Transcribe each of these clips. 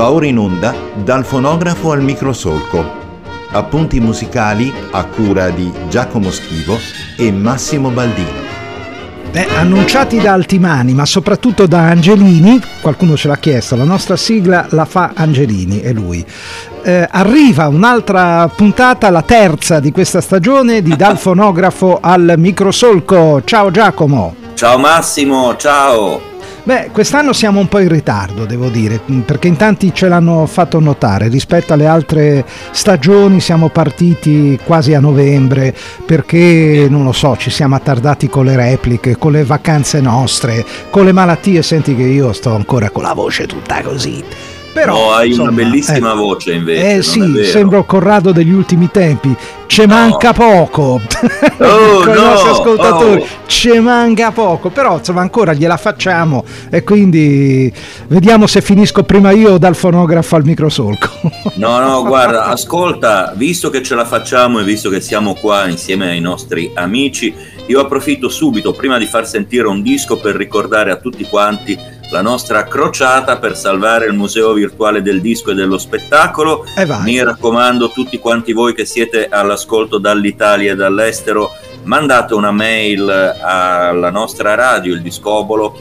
Va ora in onda Dal fonografo al microsolco. Appunti musicali a cura di Giacomo Schivo e Massimo Baldino. Annunciati da Altimani, ma soprattutto da Angelini, qualcuno ce l'ha chiesto, la nostra sigla la fa Angelini, è lui. Arriva un'altra puntata, la terza di questa stagione di Dal fonografo al microsolco. Ciao Giacomo. Ciao Massimo, ciao. Quest'anno siamo un po' in ritardo, devo dire, perché in tanti ce l'hanno fatto notare. Rispetto alle altre stagioni siamo partiti quasi a novembre, perché, non lo so, ci siamo attardati con le repliche, con le vacanze nostre, con le malattie. Senti che io sto ancora con la voce tutta così. Però hai una bellissima voce invece. Sì, sembro Corrado degli ultimi tempi. Ce manca poco. Con i nostri ascoltatori ce manca poco, però insomma ancora gliela facciamo e quindi vediamo se finisco prima io dal fonografo al microsolco. No, guarda, ascolta, visto che ce la facciamo e visto che siamo qua insieme ai nostri amici, io approfitto subito prima di far sentire un disco per ricordare a tutti quanti la nostra crociata per salvare il museo virtuale del disco e dello spettacolo. Mi raccomando, tutti quanti voi che siete all'ascolto dall'Italia e dall'estero, mandate una mail alla nostra radio, il discobolo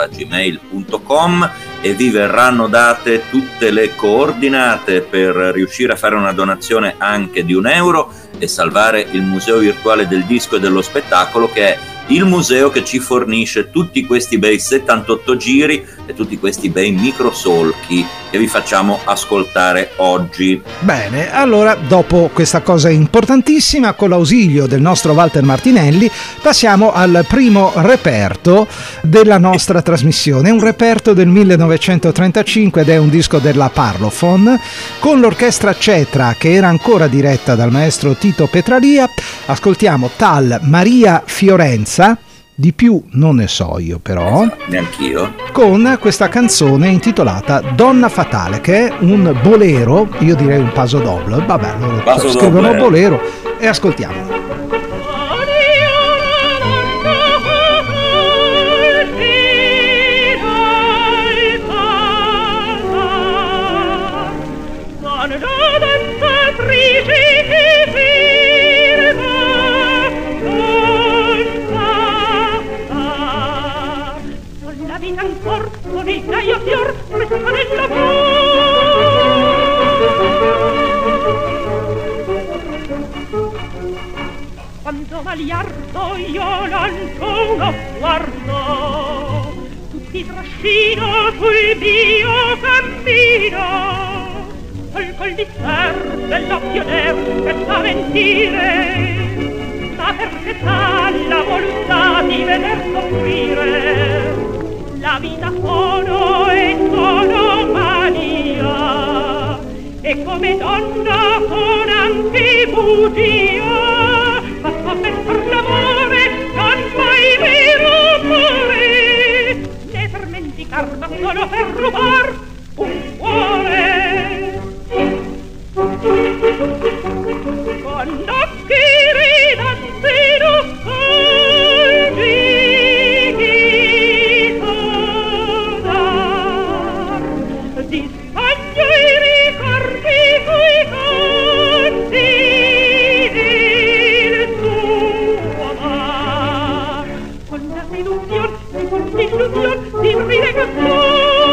@gmail.com, e vi verranno date tutte le coordinate per riuscire a fare una donazione anche di €1 e salvare il museo virtuale del disco e dello spettacolo, che è il museo che ci fornisce tutti questi bei 78 giri e tutti questi bei microsolchi che vi facciamo ascoltare oggi. Bene, allora dopo questa cosa importantissima, con l'ausilio del nostro Walter Martinelli, passiamo al primo reperto della nostra trasmissione. È un reperto del 1935 ed è un disco della Parlophone con l'orchestra Cetra, che era ancora diretta dal maestro Tito Petralia. Ascoltiamo Tal Maria Fiorenza. Di più non ne so io, però neanch'io, con questa canzone intitolata Donna Fatale, che è un bolero, io direi un paso doble, vabbè, loro scrivono bolero e ascoltiamo. Quando Maliardo io lancio uno sguardo, tutti trascino sul mio cammino, col disser dell'occhio nero che sa mentire, ma perché sa la volontà di veder soffrire. La vita sono e sono mania, e come donna con antibugia, ma fa per l'amore non mai vero amore, né per mendicar ma solo per rubar un cuore. Con occhi ridanti lussuosi di sogno i ricordi coi canti del tuo amar, con la illusion di forti illusion di rinegazione.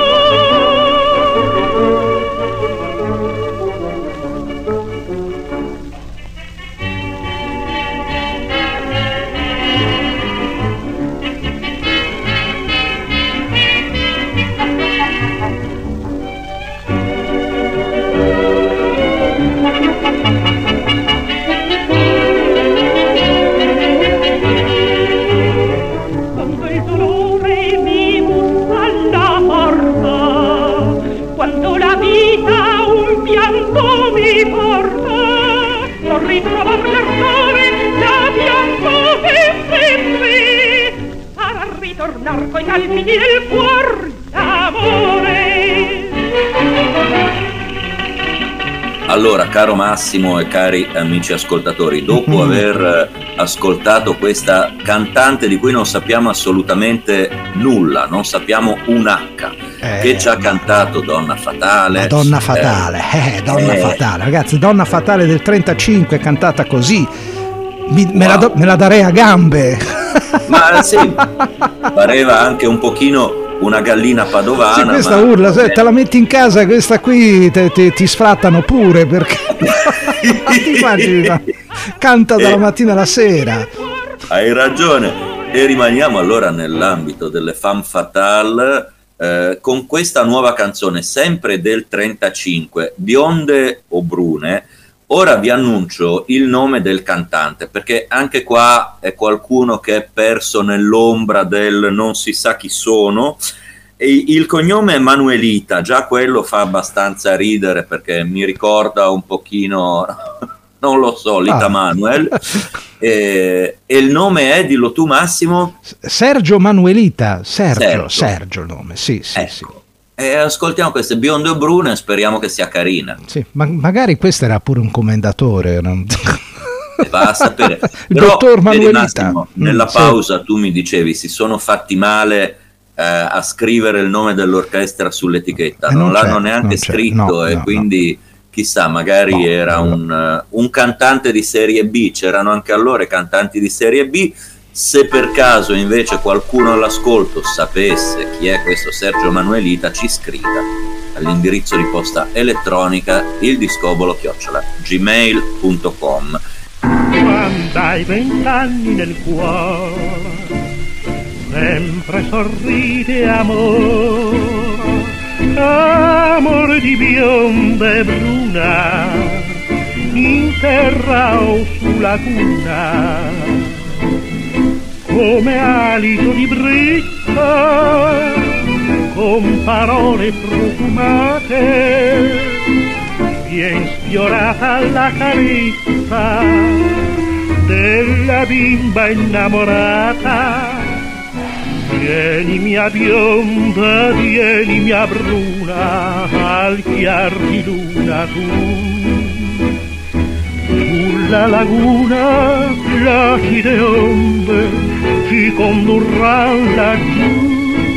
Ritrovar l'ardore, la pianto per sempre, farà ritornar coi calmini del cuor d'amore. Allora, caro Massimo e cari amici ascoltatori, dopo aver ascoltato questa cantante di cui non sappiamo assolutamente nulla, non sappiamo un H, che ci ha cantato Donna Fatale. Donna Fatale, Donna Fatale, ragazzi, Donna Fatale del 35 cantata così, me la darei a gambe. Ma sì, pareva anche un pochino una gallina padovana. Sì, questa urla, se te la metti in casa, questa qui ti sfrattano pure, perché ti immagini, canta dalla mattina alla sera. Hai ragione. E rimaniamo allora nell'ambito delle femme fatale con questa nuova canzone, sempre del 35, bionde o brune. Ora vi annuncio il nome del cantante, perché anche qua è qualcuno che è perso nell'ombra del non si sa chi sono. E il cognome è Manuelita, già quello fa abbastanza ridere perché mi ricorda un pochino, non lo so, Lita Manuel. E il nome è, dillo tu Massimo? Sergio Manuelita, Sergio il nome, sì. Ecco. E ascoltiamo queste bionde o brune, speriamo che sia carina. Sì, magari questo era pure un commendatore. Va a sapere. Il dottor Manuelita. Massimo, nella pausa tu mi dicevi si sono fatti male a scrivere il nome dell'orchestra sull'etichetta, non l'hanno neanche scritto, quindi chissà, magari era un cantante di serie B, c'erano anche allora cantanti di serie B. Se per caso invece qualcuno all'ascolto sapesse chi è questo Sergio Manuelita, ci scriva all'indirizzo di posta elettronica ildiscobolo@gmail.com. Quando hai 20 anni nel cuore, sempre sorride amore di bionda e bruna, in terra o su laguna, come alito di brezza, con parole profumate, vien sfiorata la carezza della bimba innamorata. Vieni mia bionda, vieni mia bruna, al chiar di luna tu. Sulla laguna placide onde ci condurranno laggiù,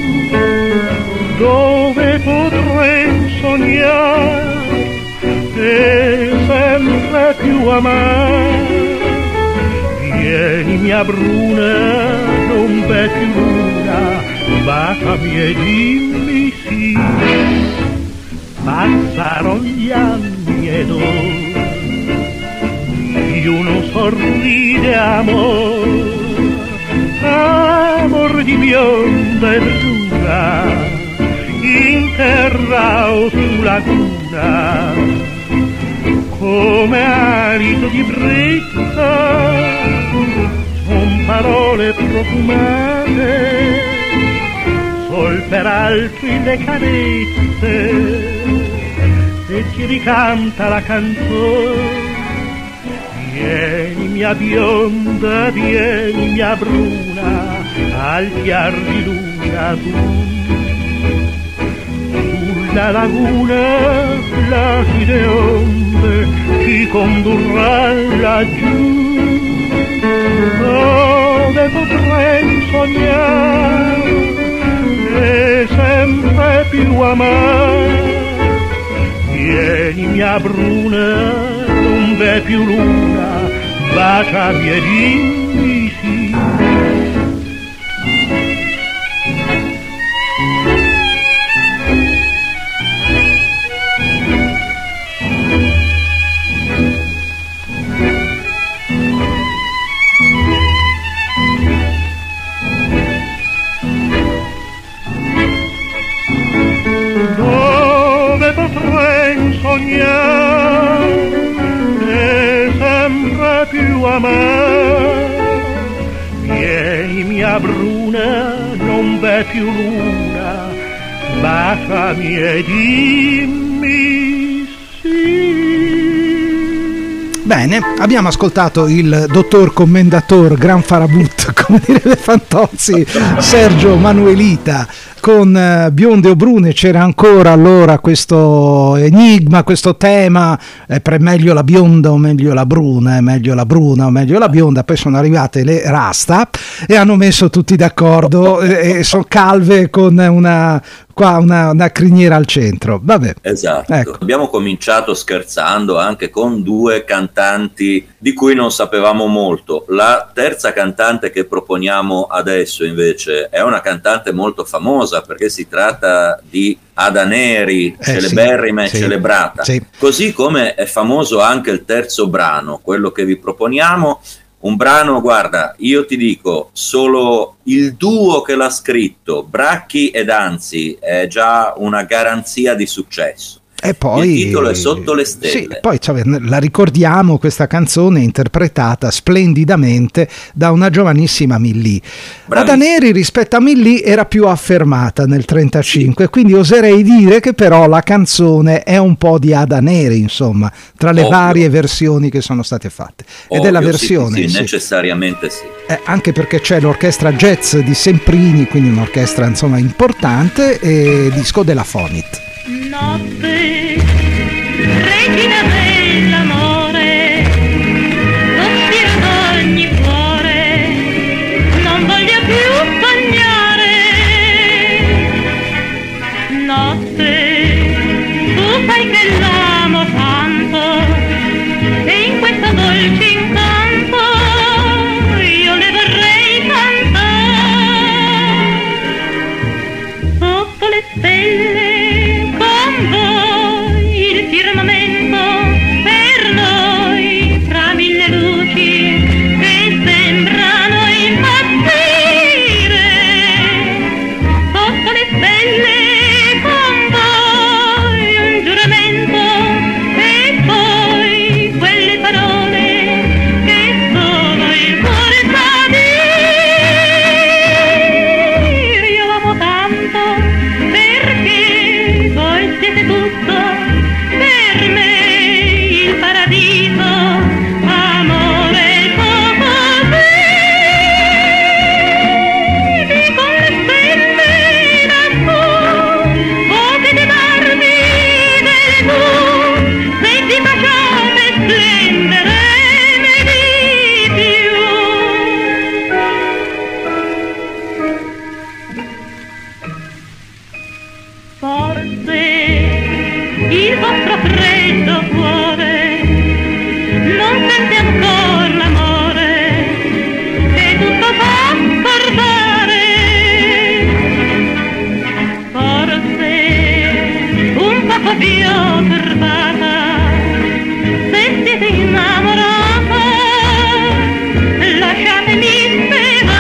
dove potrei sognare e sempre più amare. Vieni mia bruna, non v'è più luna, baciami e dimmi sì. Passarono gli anni ed ora uno sorride amor di bionda e bruna, in terra o su laguna, come alito di brezza, con parole profumate, sol per altri le carezze, e ci ricanta la canzone. Vieni mia bionda, vieni mia bruna, al chiar di luna tu. Sulla laguna placide onde ci condurranno laggiù, dove potrei sognare e sempre più amare. Vieni mia bruna, non v'è più luna, baciami e dimmi sì. Dove potrei sognare e sempre più amare. Vieni mia bruna, non v'è più luna, baciami e dimmi sì. Bene, abbiamo ascoltato il dottor commendator Gran Farabut, come direbbe Fantozzi, Sergio Manuelita, con Bionde o Brune c'era ancora allora questo enigma, questo tema, meglio la bionda o meglio la bruna, meglio la bruna o meglio la bionda. Poi sono arrivate le Rasta e hanno messo tutti d'accordo e sono calve con una criniera al centro. Vabbè. Esatto. Ecco. Abbiamo cominciato scherzando anche con due cantanti di cui non sapevamo molto. La terza cantante che proponiamo adesso invece è una cantante molto famosa, perché si tratta di Ada Neri, celeberrima e celebrata. Sì. Così come è famoso anche il terzo brano, quello che vi proponiamo. Un brano, guarda, io ti dico, solo il duo che l'ha scritto, Bracchi ed Anzi, è già una garanzia di successo. E poi, il titolo è Sotto le stelle. Sì, poi la ricordiamo, questa canzone interpretata splendidamente da una giovanissima Millì. Ada Neri rispetto a Millì era più affermata nel 1935, quindi oserei dire che però la canzone è un po' di Ada Neri, insomma, tra le varie versioni che sono state fatte. Ed è la versione. Sì, necessariamente sì. Anche perché c'è l'orchestra jazz di Semprini, quindi un'orchestra insomma importante, e disco della Fonit. Notte, regina dell'amore, sospiro d'ogni cuore, non voglio più sognare. Notte, tu sai che l'amo tanto, e in questo dolce incanto io le vorrei cantare. Sotto le stelle il firmamento per noi, tra mille luci che sembrano impazzire. Sotto le stelle con voi un giuramento, e poi quelle parole che solo il cuore sa dire. Io amo tanto perché voi siete tutto per me, il paradiso, amore così. Di con le stelle lassù, potete darmi delle tu, se ti facciate splendere di più. Forse il vostro freddo cuore non sente ancora l'amore che tutto fa scordare. Forse un poco più turbata, se siete innamorata, lasciatemi sperare.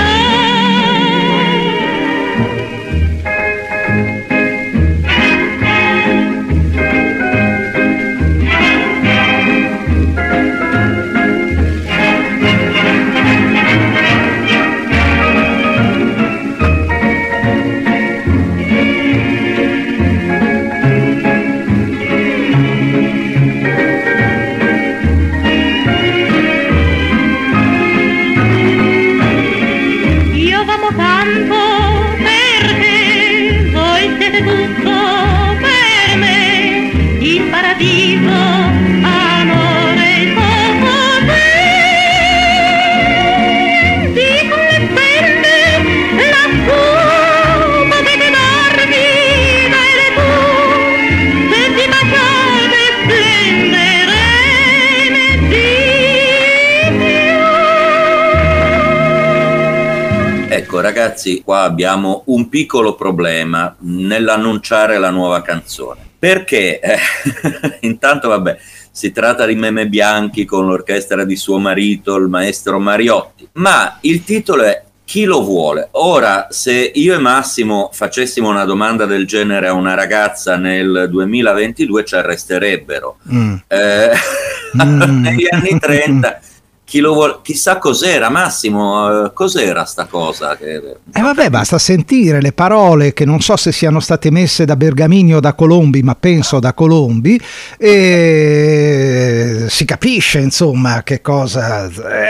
Ecco ragazzi, qua abbiamo un piccolo problema nell'annunciare la nuova canzone, perché intanto vabbè, si tratta di Meme Bianchi con l'orchestra di suo marito, il maestro Mariotti, ma il titolo è Chi lo vuole? Ora, se io e Massimo facessimo una domanda del genere a una ragazza nel 2022 ci arresterebbero. Negli anni 30 chi lo vuole, chissà cos'era, Massimo, cos'era sta cosa? Vabbè, basta sentire le parole, che non so se siano state messe da Bergamini o da Colombi, ma penso da Colombi, e si capisce insomma che cosa.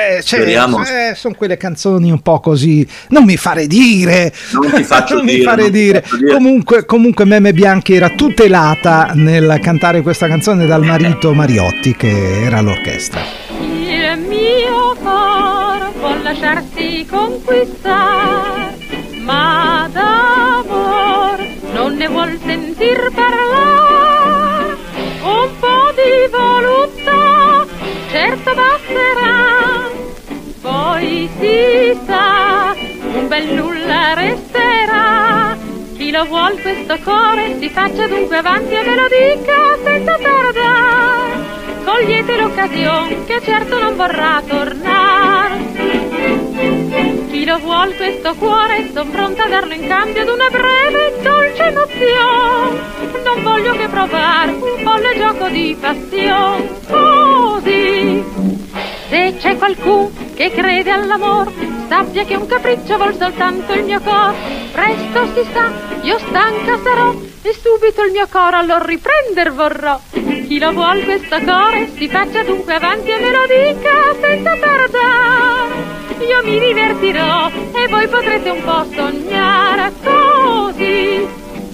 Sono quelle canzoni un po' così, non mi fare dire, non ti faccio non dire, mi fare dire. Comunque Meme Bianchi era tutelata nel cantare questa canzone dal marito Mariotti, che era all'orchestra. Il mio cor può lasciarsi conquistar, ma d'amor non ne vuol sentir parlare. Un po' di voluttà certo basterà, poi si sa un bel nulla resterà. Chi lo vuol questo cuore si faccia dunque avanti e ve lo dica senza tardare. Cogliete l'occasione che certo non vorrà tornare. Chi lo vuol questo cuore son pronta a darlo in cambio ad una breve e dolce emozione. Non voglio che provare un folle gioco di passione. Così, se c'è qualcuno che crede all'amor, sappia che un capriccio vuol soltanto il mio cor. Presto si sa, io stanca sarò e subito il mio coro allora riprender vorrò. Chi lo vuol questo cuore si faccia dunque avanti e me lo dica senza tardare. Io mi divertirò e voi potrete un po' sognare così.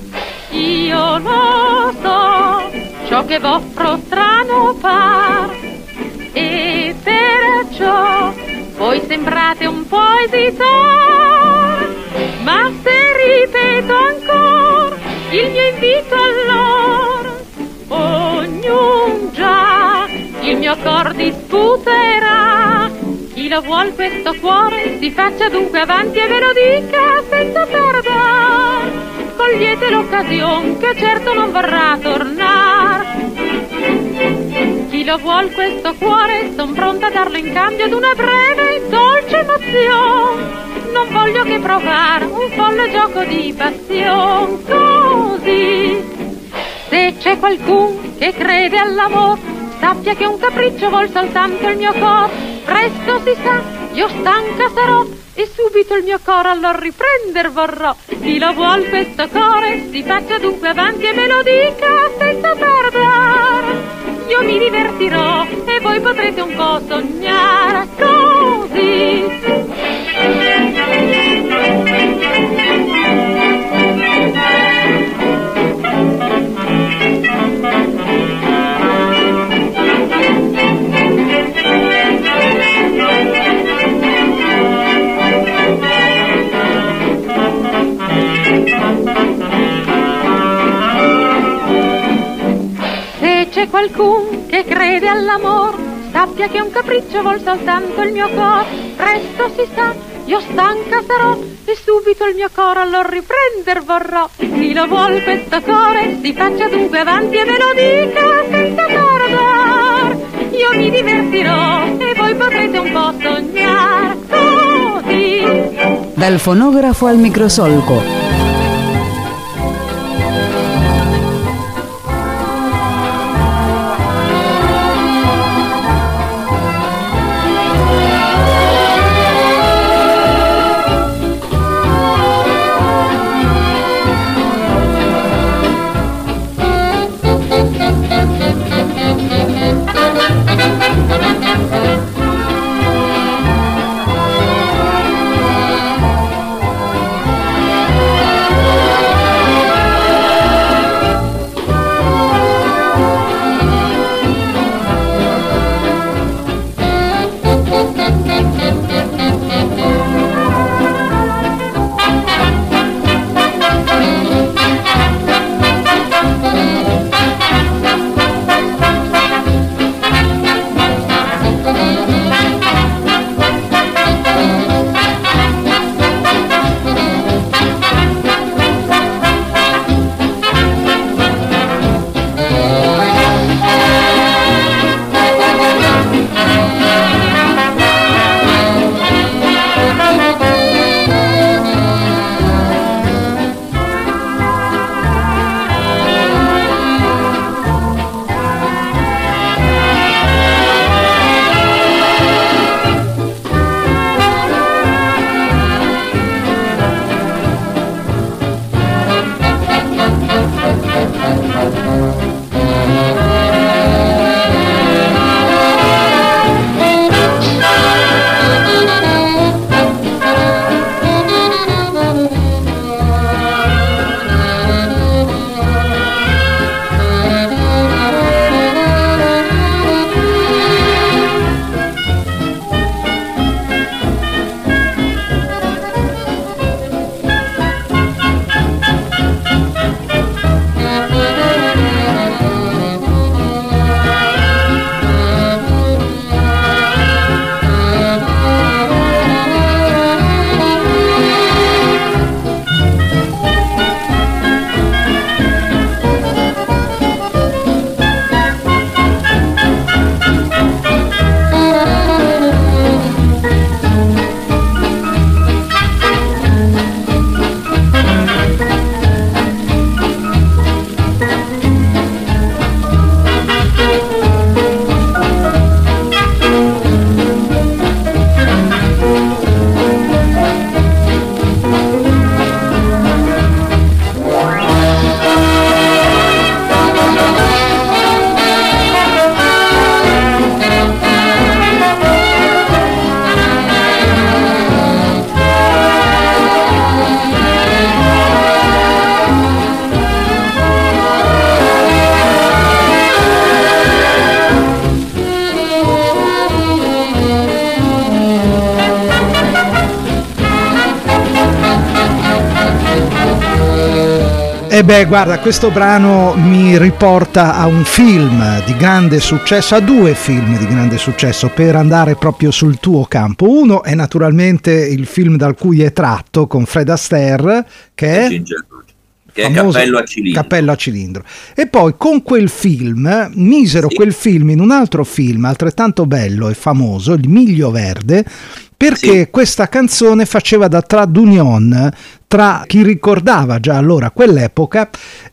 Io lo so, ciò che vostro strano par, e perciò voi sembrate un po' esitar. Ma se ripeto ancora il mio invito allora, ognun già il mio cor disputerà. Chi lo vuol questo cuore si faccia dunque avanti e ve lo dica senza tardare. Cogliete l'occasione che certo non vorrà tornare. Chi lo vuol questo cuore son pronta a darlo in cambio ad una breve e dolce emozione. Non voglio che provare un folle gioco di passione. Così, se c'è qualcuno che crede all'amor, sappia che un capriccio vuol soltanto il mio cor. Presto si sa, io stanca sarò e subito il mio coro allora riprender vorrò. Chi lo vuol questo cuore si faccia dunque avanti e me lo dica senza tardare. Io mi divertirò e voi potrete un po' sognare così. Se c'è qualcuno che crede all'amor, sappia che un capriccio vuol soltanto il mio cor. Presto si sa, io stanca sarò e subito il mio coro allora riprender vorrò. Chi lo vuol questo cuore si faccia dunque avanti e ve lo dica senza tardar. Io mi divertirò e voi potrete un po' sognare così. Dal fonografo al microsolco. E beh, guarda, questo brano mi riporta a un film di grande successo, a due film di grande successo, per andare proprio sul tuo campo. Uno è naturalmente il film dal cui è tratto, con Fred Astaire, che è Cappello a cilindro. E poi con quel film misero quel film in un altro film altrettanto bello e famoso, Il Miglio Verde, perché questa canzone faceva da trade union tra chi ricordava già allora quell'epoca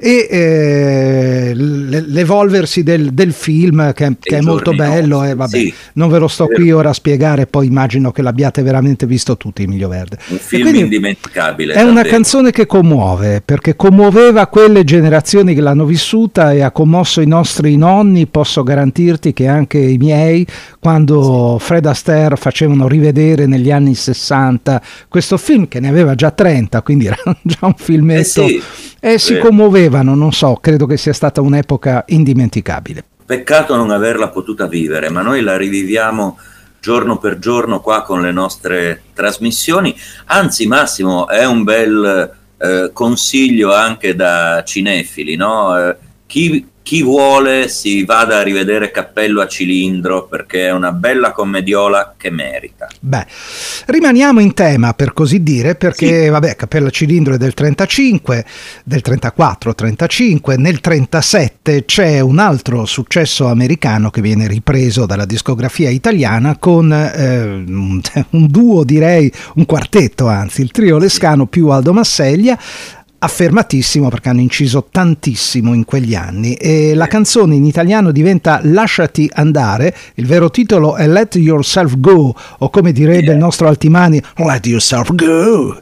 e l'evolversi del film che è molto bello e vabbè, non ve lo sto qui ora a spiegare, poi immagino che l'abbiate veramente visto tutti, Il Miglio Verde. Un film indimenticabile. È una canzone che commuove, perché commuoveva quelle generazioni che l'hanno vissuta e ha commosso i nostri nonni, posso garantirti che anche i miei, quando Fred Astaire facevano rivedere negli anni 60 questo film, che ne aveva già 30, quindi era già un filmetto, si commuovevano, non so, credo che sia stata un'epoca indimenticabile. Peccato non averla potuta vivere, ma noi la riviviamo giorno per giorno qua con le nostre trasmissioni. Anzi, Massimo, è un bel consiglio anche da cinefili, no? Chi vuole si vada a rivedere Cappello a cilindro, perché è una bella commediola che merita. Beh, rimaniamo in tema, per così dire, perché vabbè, Cappello a cilindro è del 35, del 34-35, nel 37 c'è un altro successo americano che viene ripreso dalla discografia italiana con un duo, direi un quartetto, anzi il trio Lescano più Aldo Masseglia, affermatissimo perché hanno inciso tantissimo in quegli anni, e la canzone in italiano diventa Lasciati andare, il vero titolo è Let Yourself Go, o come direbbe il nostro Altimani, Let Yourself Go.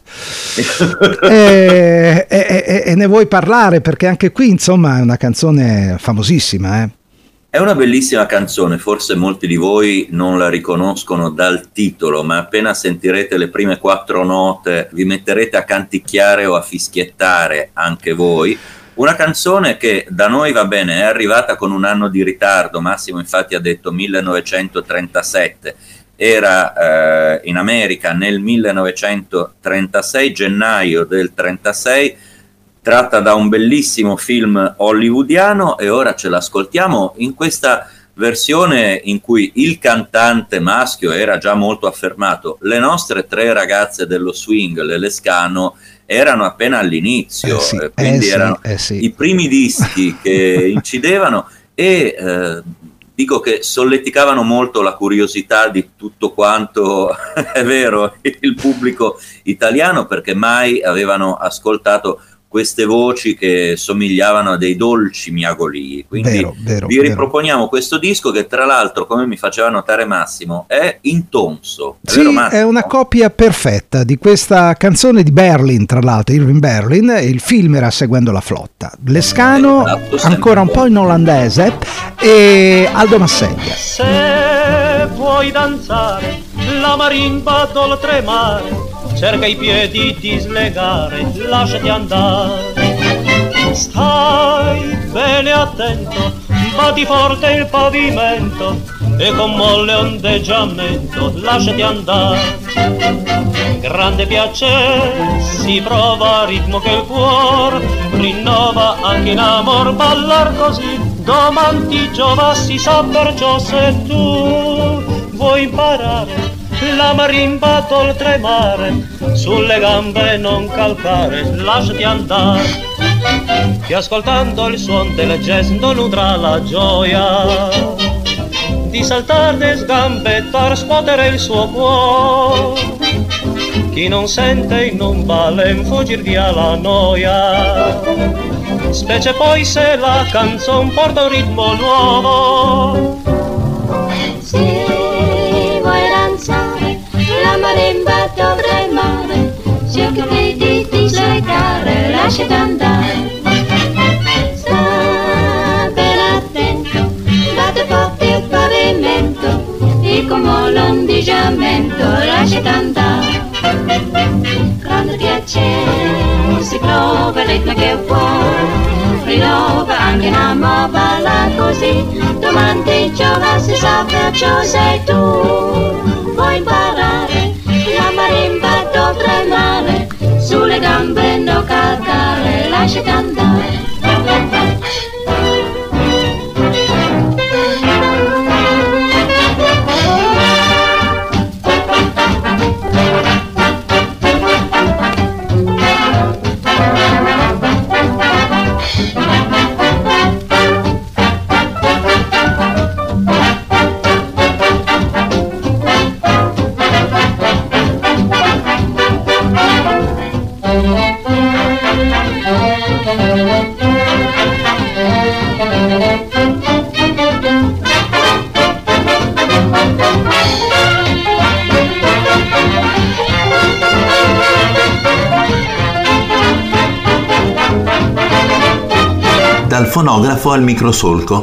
E ne vuoi parlare, perché anche qui insomma è una canzone famosissima, È una bellissima canzone, forse molti di voi non la riconoscono dal titolo, ma appena sentirete le prime 4 note vi metterete a canticchiare o a fischiettare anche voi. Una canzone che da noi, va bene, è arrivata con un anno di ritardo, Massimo infatti ha detto 1937, era in America nel 1936, gennaio del 36, tratta da un bellissimo film hollywoodiano, e ora ce l'ascoltiamo in questa versione in cui il cantante maschio era già molto affermato. Le nostre 3 ragazze dello swing, le Lescano, erano appena all'inizio, quindi erano i primi dischi che incidevano, e dico che solleticavano molto la curiosità di tutto quanto, è vero, il pubblico italiano, perché mai avevano ascoltato queste voci che somigliavano a dei dolci miagolii. Quindi vi riproponiamo questo disco che, tra l'altro, come mi faceva notare Massimo, è intonso. È vero, Massimo? È una copia perfetta di questa canzone di Berlin, tra l'altro, Irving Berlin. Il film era Seguendo la flotta. Lescano, ancora un po' in olandese, e Aldo Masseglia. Se vuoi danzare la marimba d'oltremare, cerca i piedi di slegare, lasciati andare. Stai bene attento, batti forte il pavimento e con molle ondeggiamento lasciati andare. Grande piacere si prova a ritmo che il cuor rinnova anche in amor, ballar così doman ti giova, si sa, perciò se tu vuoi imparare la marimba d'oltremare, sulle gambe non calcare, lasciati andare, che ascoltando il suon del jazz non nudrà la gioia di saltare e sgambettar, scuotere il suo cuore. Chi non sente in un balem fuggir via la noia, specie poi se la canzone porta un ritmo nuovo. Se vuoi danzare la marimba d'oltremare, cerca di slegare, lasciati andare. Sta ben attento, batte forte il pavimento e come l'ondeggiamento lasciati andare. Grande piacere si prova il ritmo che vuoi, rinnova anche in amore, balla così, domani ti giova, si sa, perciò sei tu. Vuoi imparare la marimba d'oltremare, sulle gambe bambino calcare, lasciati andare. Dal fonografo al microsolco.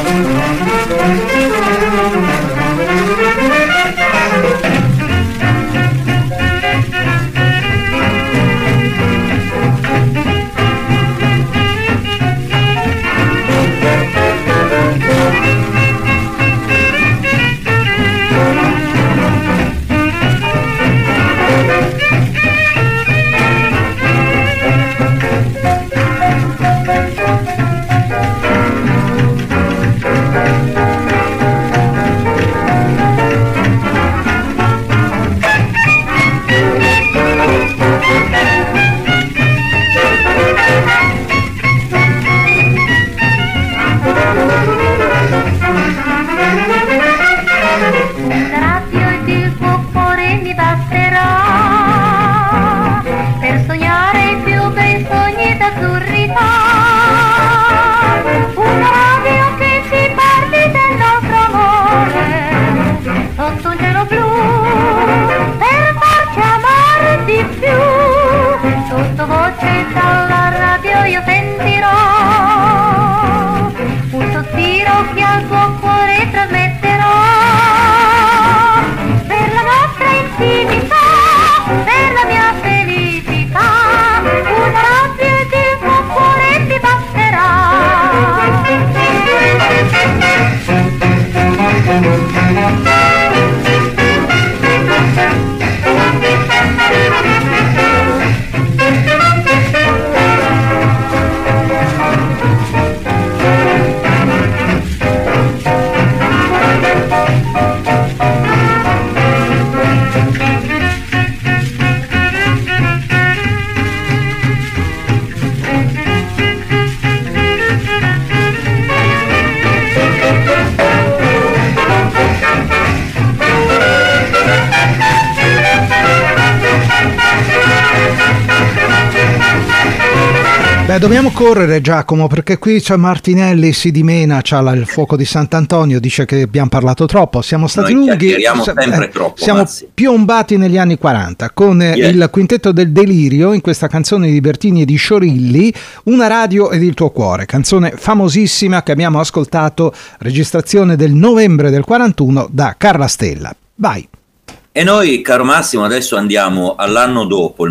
Dobbiamo correre, Giacomo, perché qui c'è Martinelli, si dimena, c'ha il fuoco di Sant'Antonio, dice che abbiamo parlato troppo, siamo stati lunghi, sempre troppo, siamo Mazzi. piombati negli anni 40 con il Quintetto del Delirio in questa canzone di Bertini e di Sciorilli, Una radio ed il tuo cuore, canzone famosissima che abbiamo ascoltato, registrazione del novembre del 41 da Carla Stella. Vai. E noi, caro Massimo, adesso andiamo all'anno dopo, il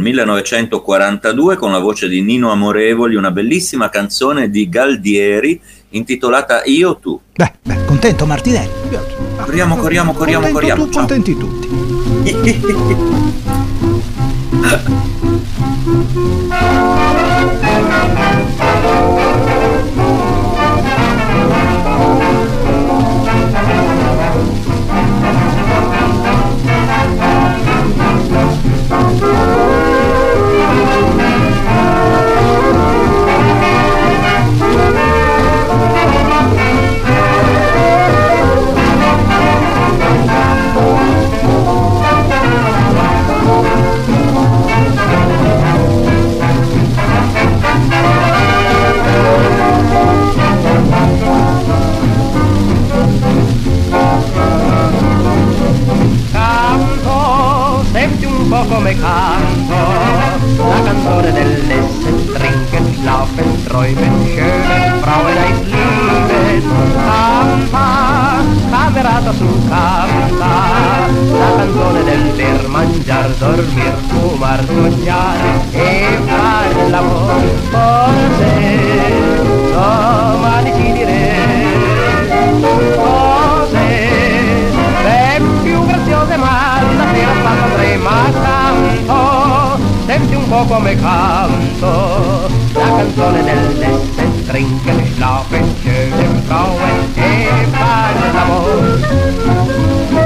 1942, con la voce di Nino Amorevoli, una bellissima canzone di Galdieri intitolata Io tu. Beh, contento Martinelli. Corriamo. Contenti tutti. Come canto, la canzone delle Trinken, laufen, träumen, schönen Frauen ein Lieben. Campa, camerata su canta, la canzone del per mangiar, dormir, fumar, sognare e fare l'amore. Forse domani ci direi cose ben più graziose, ma la sera passa tre, ma canto, senti un poco me canto la canzone delle stringhe, la pensione Frauen e parla d'amore.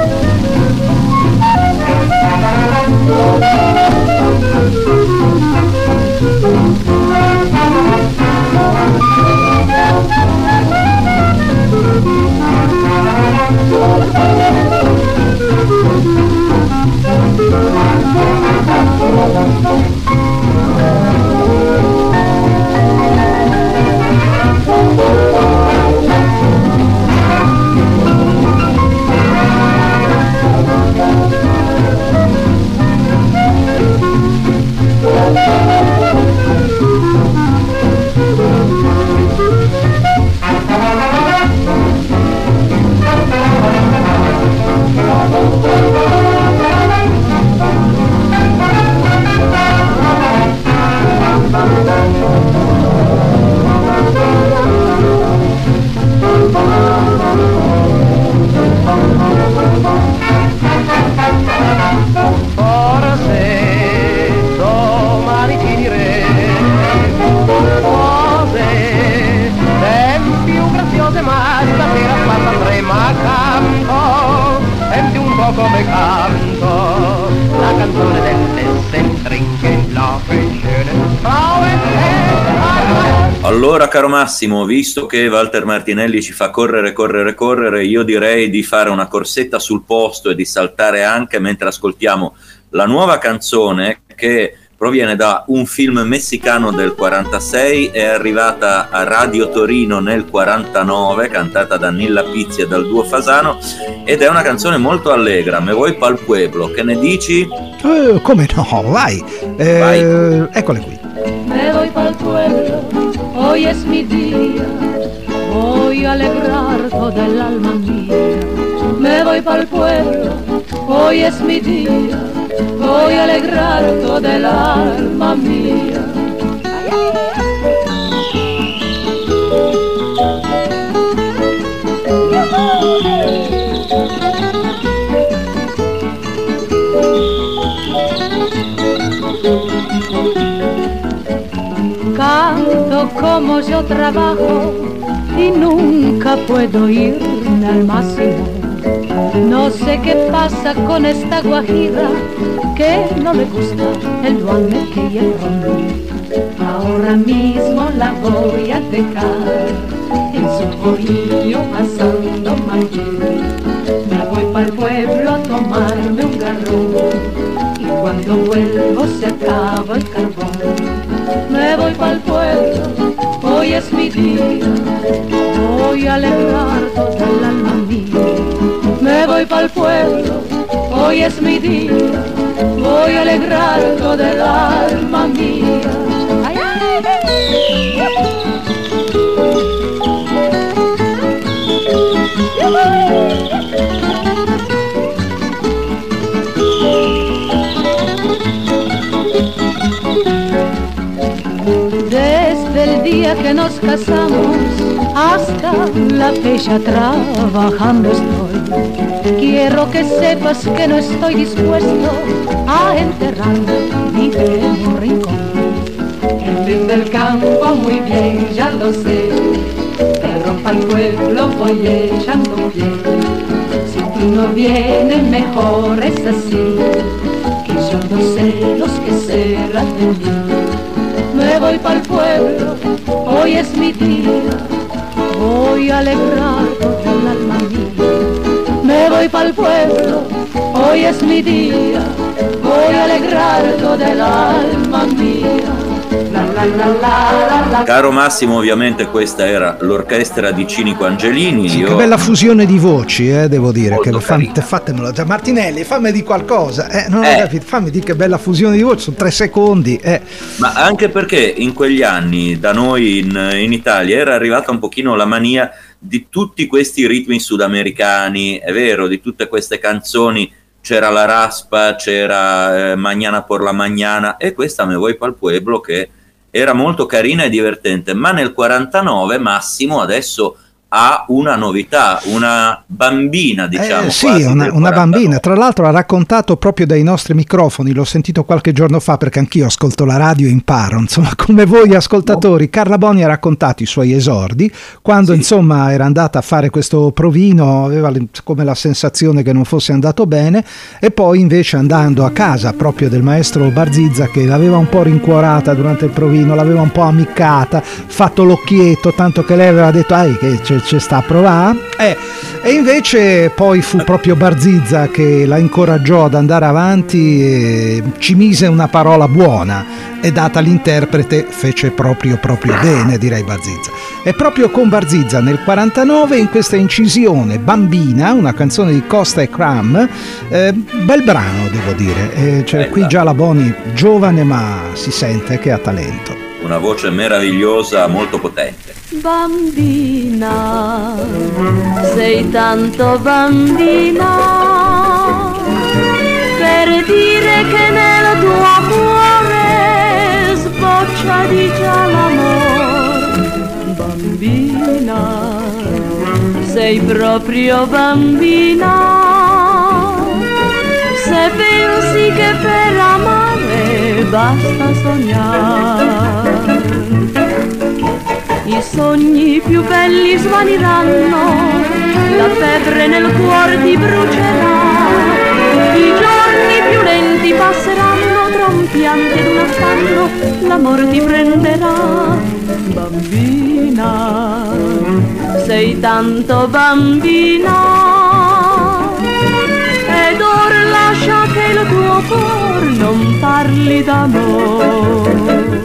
Come canto la canzone delle stringhe, la pensione Allora, caro Massimo, visto che Walter Martinelli ci fa correre, io direi di fare una corsetta sul posto e di saltare anche mentre ascoltiamo la nuova canzone che proviene da un film messicano del 46, è arrivata a Radio Torino nel 49, cantata da Nilla Pizzi e dal duo Fasano, ed è una canzone molto allegra. Me voy pa'l pueblo, che ne dici? Come no, vai. Eccole qui. Me voy pa'l pueblo, hoy es mi día, voy a alegrar toda el alma mía. Me voy pa'l pueblo, hoy es mi día, voy a alegrar toda el alma mía. Canto como yo trabajo y nunca puedo irme al máximo. No sé qué pasa con esta guajira que no le gusta el duanmeque y el ron. Ahora mismo la voy a dejar en su bohío pasando mayor. Me voy pa'l pueblo a tomarme un garrón y cuando vuelvo se acaba el carbón. Me voy pa'l pueblo, hoy es mi día, voy a alegrar toda el alma mía. Me voy pa'l pueblo, hoy es mi día, voy a alegrar toda el alma mía. Ay, desde el día que nos casamos hasta la fecha trabajando estoy. Quiero que sepas que no estoy dispuesto a enterrarme ni de un rincón. El fin del campo muy bien ya lo sé, pero pa'l pueblo voy echando pie. Si tú no vienes mejor es así, que yo no sé los que será de mí. Me voy pa'l pueblo, hoy es mi día, voy a alegrar toda el alma mía. Me voy pa'l pueblo, hoy es mi día, voy a alegrar toda el alma mia. Caro Massimo, ovviamente questa era l'orchestra di Cinico Angelini. Sì, che bella fusione di voci, devo dire. Che fatemelo già. Martinelli, fammi di qualcosa. Non ho capito, fammi di che bella fusione di voci, sono 3 secondi. Ma anche perché in quegli anni da noi in Italia era arrivata un pochino la mania di tutti questi ritmi sudamericani, è vero, di tutte queste canzoni. C'era la raspa, c'era Mañana por la Mañana e questa Me voy pa'l pueblo che era molto carina e divertente, ma nel 49 Massimo adesso ha una novità, una bambina, diciamo. Sì, una bambina. Tra l'altro ha raccontato proprio dai nostri microfoni, l'ho sentito qualche giorno fa perché anch'io ascolto la radio e imparo, insomma, come voi ascoltatori. Carla Boni ha raccontato i suoi esordi, quando insomma era andata a fare questo provino, aveva come la sensazione che non fosse andato bene, e poi invece andando a casa proprio del maestro Barzizza, che l'aveva un po' rincuorata durante il provino, l'aveva un po' ammiccata, fatto l'occhietto, tanto che lei aveva detto che c'è sta a provare, e invece poi fu proprio Barzizza che la incoraggiò ad andare avanti e ci mise una parola buona, e data l'interprete fece proprio bene, direi Barzizza. E proprio con Barzizza nel 49, in questa incisione Bambina, una canzone di Costa e Cram, bel brano devo dire, qui già la Boni giovane ma si sente che ha talento, una voce meravigliosa, molto potente. Bambina, sei tanto bambina, per dire che nel tuo cuore sboccia di già l'amor. Bambina, sei proprio bambina, se pensi che per amare basta sognare. I sogni più belli svaniranno, la febbre nel cuore ti brucerà, i giorni più lenti passeranno, tra un pianto ed un affanno l'amor ti prenderà. Bambina, sei tanto bambina, ed ora lascia che il tuo cuore non parli d'amore.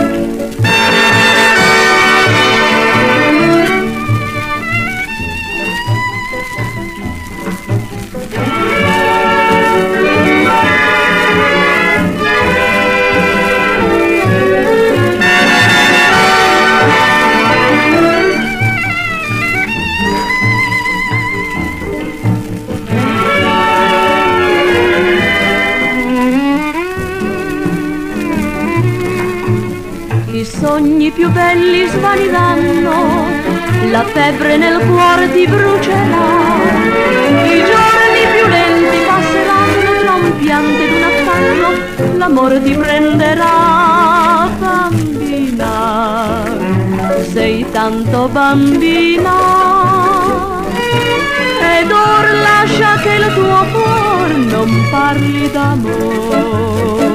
I sogni più belli svaniranno, la febbre nel cuore ti brucerà, i giorni più lenti passeranno, tra un pianto ed un affanno l'amore ti prenderà. Bambina, sei tanto bambina, ed ora lascia che il tuo cuore non parli d'amore.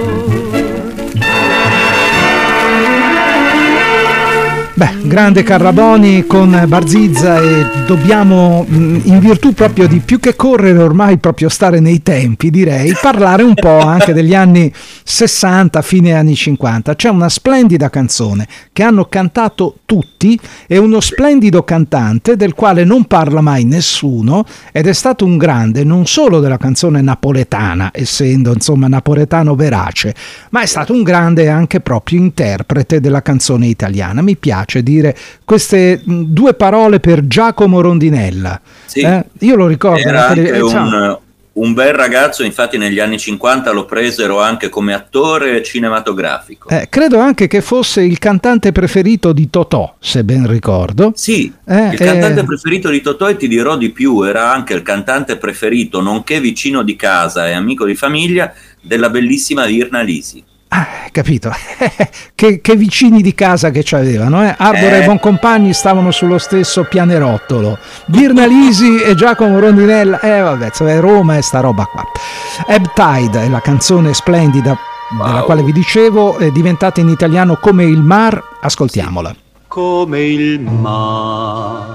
Grande Carla Boni con Barzizza, e dobbiamo, in virtù proprio di più che correre ormai proprio stare nei tempi, direi, parlare un po' anche degli anni 60, fine anni 50. C'è una splendida canzone che hanno cantato tutti e uno splendido cantante del quale non parla mai nessuno, ed è stato un grande non solo della canzone napoletana, essendo insomma napoletano verace, ma è stato un grande anche proprio interprete della canzone italiana. Mi piace dire queste due parole per Giacomo Rondinella. Sì, io lo ricordo. Era anche un bel ragazzo, infatti negli anni 50 lo presero anche come attore cinematografico. Credo anche che fosse il cantante preferito di Totò, se ben ricordo. Sì, il cantante preferito di Totò, e ti dirò di più, era anche il cantante preferito, nonché vicino di casa e amico di famiglia, della bellissima Virna Lisi. Capito? che vicini di casa che c'avevano, Arbore e Boncompagni stavano sullo stesso pianerottolo, Virna Lisi e Giacomo Rondinella, vabbè, Roma è sta roba qua. Ebb Tide è la canzone splendida della quale vi dicevo, è diventata in italiano Come il mar, ascoltiamola. Come il mar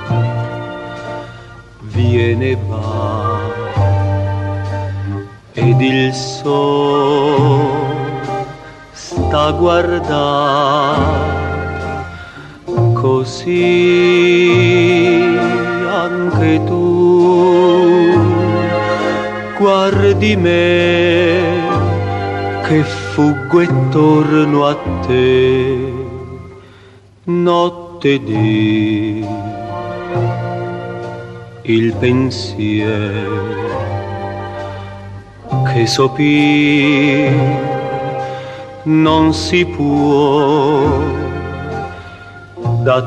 viene e va, ed il sole sta a guardare, così anche tu guardi me che fuggo e torno a te, notte di il pensiero che sopir non si può da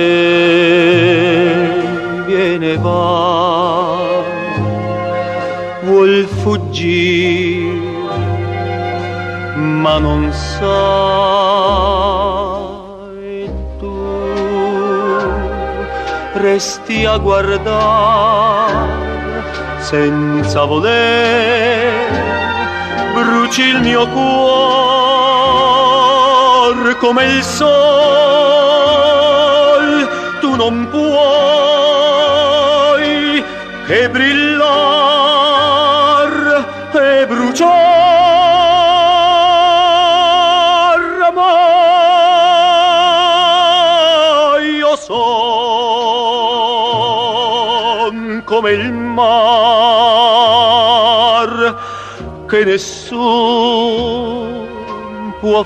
te viene e va, vuol fuggire ma non sa, e tu resti a guardare senza voler, bruci il mio cuore come il sol, tu non puoi che brillar e bruciar, ma io son come il mar che nessun può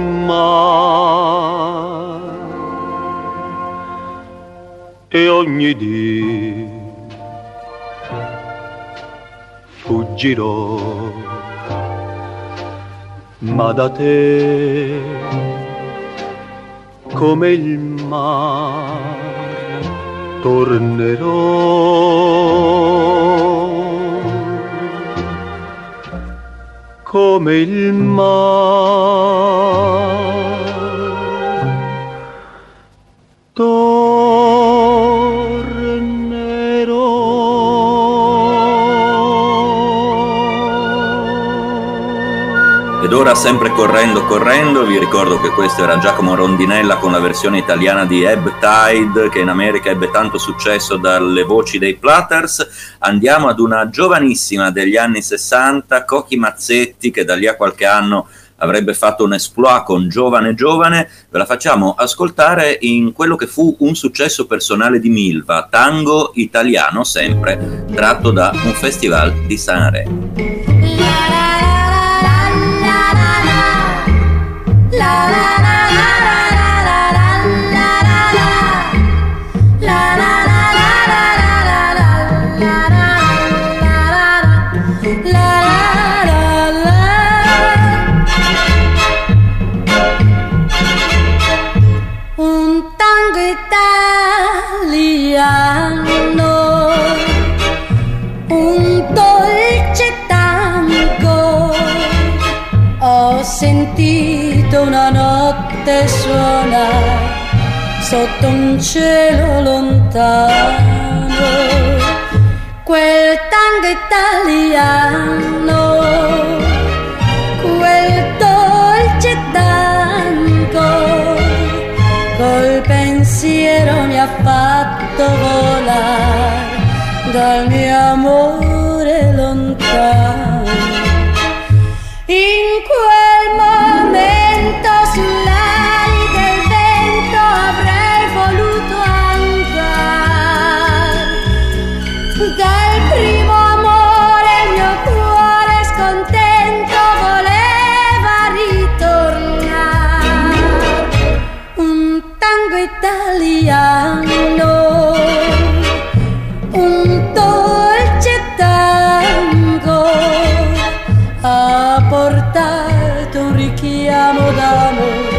fermare, e ogni dì fuggirò, ma da te come il mar tornerò, come il mar Ed ora, sempre correndo, vi ricordo che questo era Giacomo Rondinella con la versione italiana di Ebb Tide, che in America ebbe tanto successo dalle voci dei Platters. Andiamo ad una giovanissima degli anni 60, Cochi Mazzetti, che da lì a qualche anno avrebbe fatto un exploit con Giovane Giovane. Ve la facciamo ascoltare in quello che fu un successo personale di Milva, Tango Italiano, sempre tratto da un festival di Sanremo. Una notte suona sotto un cielo lontano, quel tango italiano, quel dolce tango, col pensiero mi ha fatto volare dal mio amore lontano. In quel momento sull'ali del vento avrei voluto andare, dal primo amore il mio cuore scontento voleva ritornare. Un tango italiano, un dolce tango, ha portato un richiamo d'amore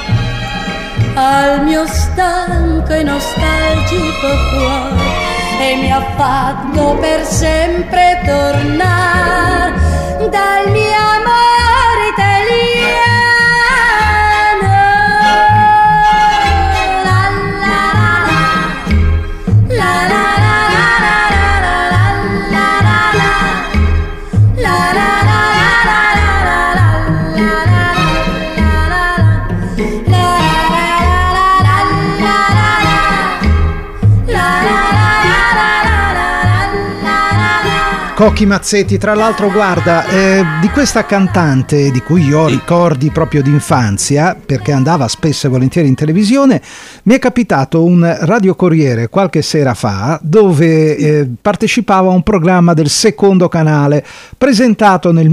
al mio stanco e nostalgico cuore e mi ha fatto per sempre tornare dal mio amore italiano. Cochi Mazzetti, tra l'altro, guarda, di questa cantante di cui io ho ricordi proprio d'infanzia, perché andava spesso e volentieri in televisione, mi è capitato un radiocorriere qualche sera fa dove partecipava a un programma del secondo canale presentato nel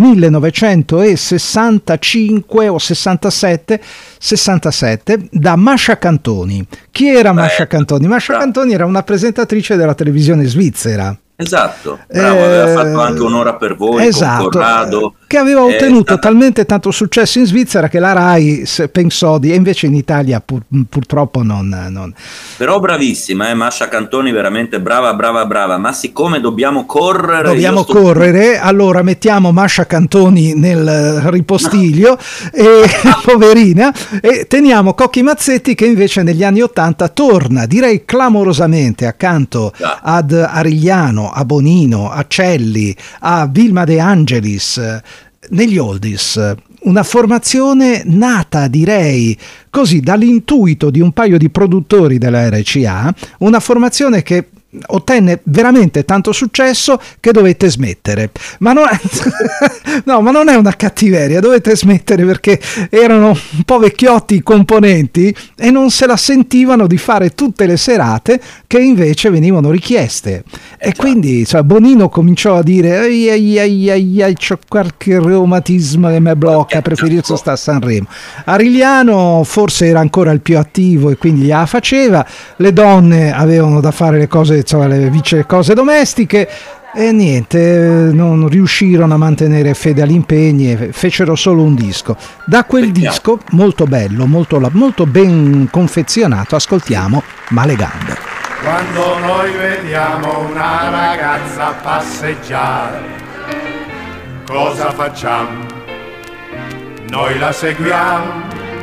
1965 o 67 da Masha Cantoni. Chi era Masha Cantoni? Masha Cantoni era una presentatrice della televisione svizzera. Esatto, bravo, aveva fatto anche Un'ora per voi, esatto, con Corrado che aveva ottenuto talmente tanto successo in Svizzera che la Rai pensò di, e invece in Italia purtroppo non. Però bravissima, Masha Cantoni, veramente brava, ma siccome dobbiamo correre, allora mettiamo Masha Cantoni nel ripostiglio e poverina, e teniamo Cocchi Mazzetti, che invece negli anni '80 torna, direi clamorosamente, accanto ad Arigliano, a Bonino, a Celli, a Vilma De Angelis, negli oldies. Una formazione nata, direi, così dall'intuito di un paio di produttori della RCA, una formazione che ottenne veramente tanto successo che dovette smettere, ma non è una cattiveria, dovete smettere perché erano un po' vecchiotti i componenti e non se la sentivano di fare tutte le serate che invece venivano richieste, e quindi Bonino cominciò a dire ai, c'ho qualche reumatismo che mi blocca, preferisco sta a Sanremo. Arigliano forse era ancora il più attivo e quindi gliela faceva, le donne avevano da fare le cose, le cose domestiche, e niente, non riuscirono a mantenere fede agli impegni e fecero solo un disco. Da quel disco molto bello, molto ben confezionato, ascoltiamo Male Gambe. Quando noi vediamo una ragazza passeggiare, cosa facciamo? Noi la seguiamo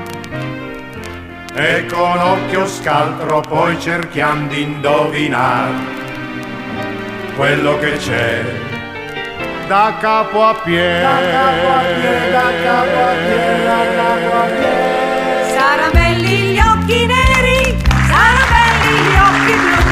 e con occhio scaltro poi cerchiamo di indovinare quello che c'è da capo a piede. Saranno belli gli occhi neri, saranno belli gli occhi blu.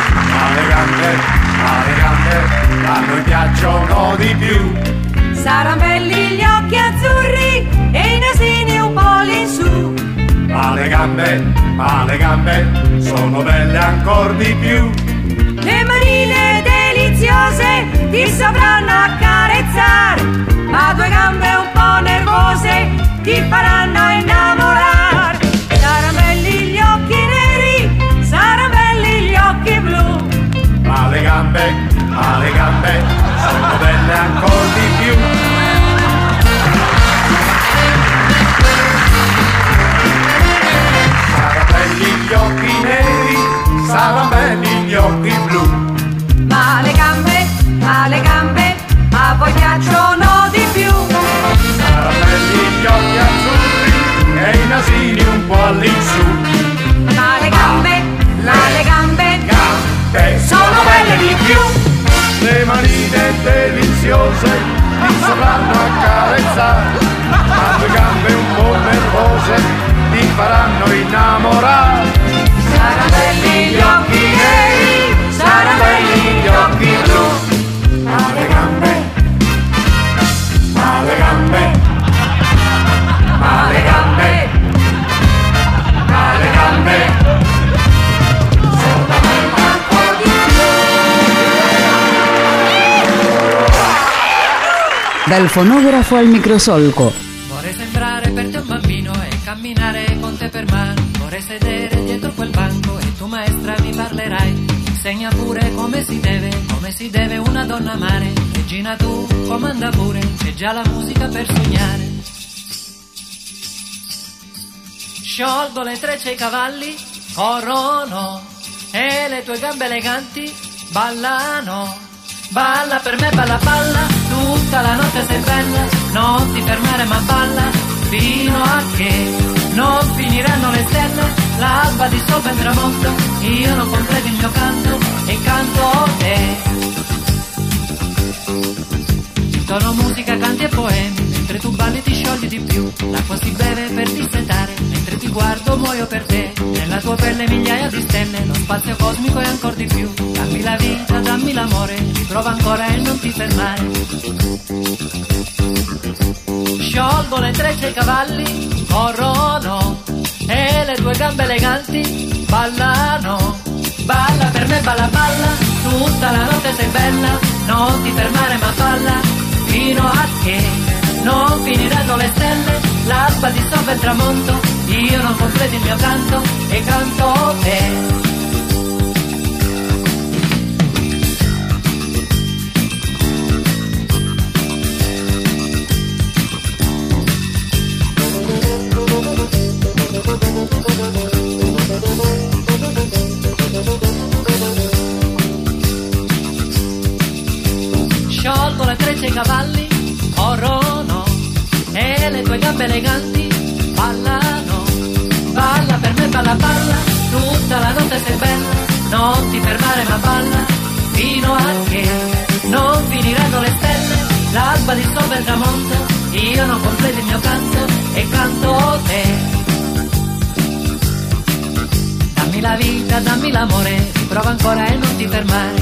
Ma le gambe a noi piacciono di più. Saranno belli gli occhi azzurri e i nasini un po' lì su. Ma le gambe sono belle ancor di più. Le manine deliziose ti sapranno accarezzare, ma due gambe un po' nervose ti faranno innamorare. Saranno belli gli occhi neri, saranno belli gli occhi blu. Ma le gambe sono belle ancor di più. Gli occhi neri, saranno belli gli occhi blu. Ma le gambe a voi piacciono di più. Saranno belli gli occhi azzurri e i nasini un po' all'insù. Ma le gambe sono belle di più. Le manine deliziose ti sapranno accarezzare, ma due gambe un po' nervose ti faranno innamorare. Saranno belli gli occhi neri, saranno belli gli occhi blu. Ma le gambe sono belle ancor di più. Dal fonografo al microsolco. Vorrei sembrare per te un bambino e camminare con te per mano. Vorrei sedere dietro quel banco e tu maestra mi parlerai. Mi insegna pure come si deve una donna amare. Regina tu comanda pure, c'è già la musica per sognare. Sciolgo le trecce ai cavalli, corrono e le tue gambe eleganti ballano. Balla per me, balla, balla, tutta la notte sei bella, non ti fermare ma balla, fino a che non finiranno le stelle, l'alba di sopra il tramonto, io non completo il mio canto e canto te. Intono musica, canti e poemi, mentre tu balli ti sciogli di più, l'acqua si beve per distentare, mentre ti guardo muoio per te, nella tua pelle migliaia di stelle, lo spazio cosmico è ancor di più, dammi la vita, dammi l'amore, riprova ancora e non ti fermare. Sciolgo le trecce ai cavalli, corrono e le tue gambe eleganti ballano. Balla per me, balla, balla, tutta la notte sei bella, non ti fermare ma balla, fino a che non finiranno le stelle, l'alba di sopra il tramonto, io non completo il mio canto e canto te. trecce e i cavalli corrono e le tue gambe eleganti ballano. Balla per me, balla, balla, tutta la notte sei bella, non ti fermare ma balla, fino a che non finiranno le stelle, l'alba dissolve il tramonto, io non completo il mio canto e canto te. Dammi la vita, dammi l'amore, riprova ancora e non ti fermare.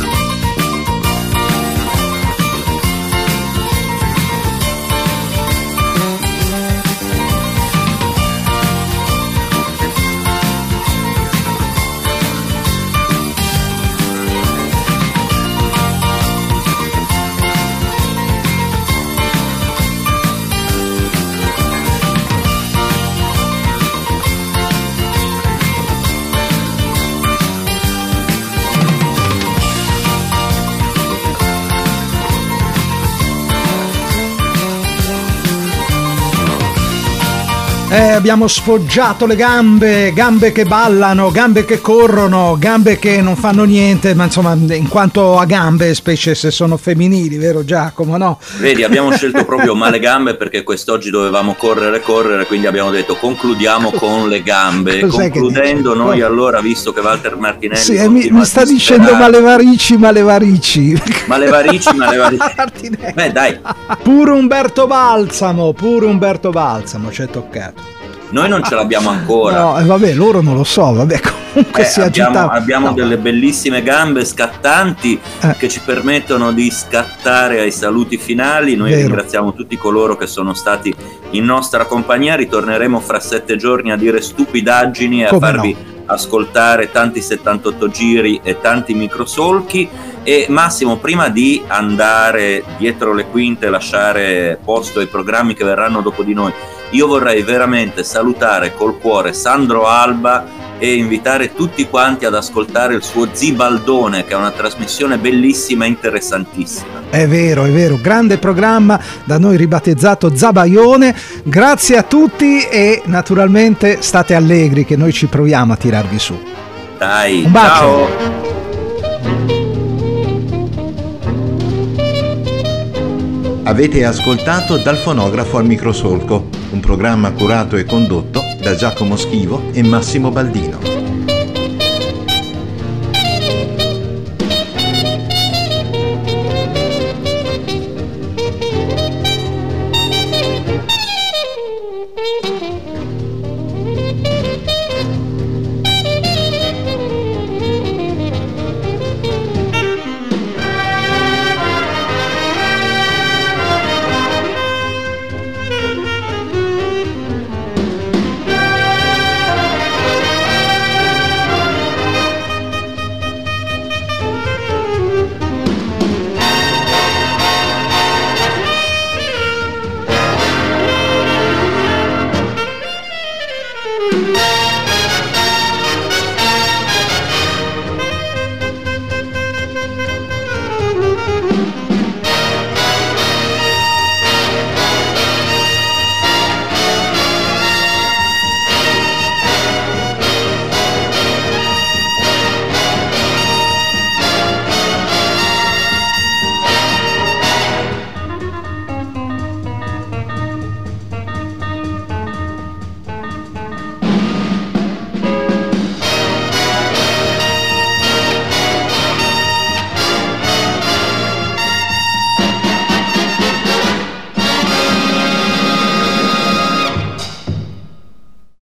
Abbiamo sfoggiato le gambe, gambe che ballano, gambe che corrono, gambe che non fanno niente, ma insomma in quanto a gambe, specie se sono femminili, vero Giacomo, no? Vedi, abbiamo scelto proprio male gambe perché quest'oggi dovevamo correre, quindi abbiamo detto concludiamo con le gambe. Cos'è concludendo noi allora, visto che Walter Martinelli sì, mi sta dicendo malevarici. Malevarici. Beh dai. Pure Umberto Balsamo, c'è toccato. Noi non ce l'abbiamo ancora. No, vabbè, loro non lo so, vabbè, comunque si agitava. Abbiamo delle bellissime gambe scattanti che ci permettono di scattare ai saluti finali. Noi ringraziamo tutti coloro che sono stati in nostra compagnia. Ritorneremo fra 7 giorni a dire stupidaggini e a farvi ascoltare tanti 78 giri e tanti microsolchi. E Massimo, prima di andare dietro le quinte e lasciare posto ai programmi che verranno dopo di noi, io vorrei veramente salutare col cuore Sandro Alba e invitare tutti quanti ad ascoltare il suo Zibaldone, che è una trasmissione bellissima e interessantissima. È vero, grande programma da noi ribattezzato Zabaione. Grazie a tutti e naturalmente state allegri che noi ci proviamo a tirarvi su. Dai, un bacio. Ciao. Avete ascoltato Dal fonografo al microsolco, un programma curato e condotto da Giacomo Schivo e Massimo Baldino.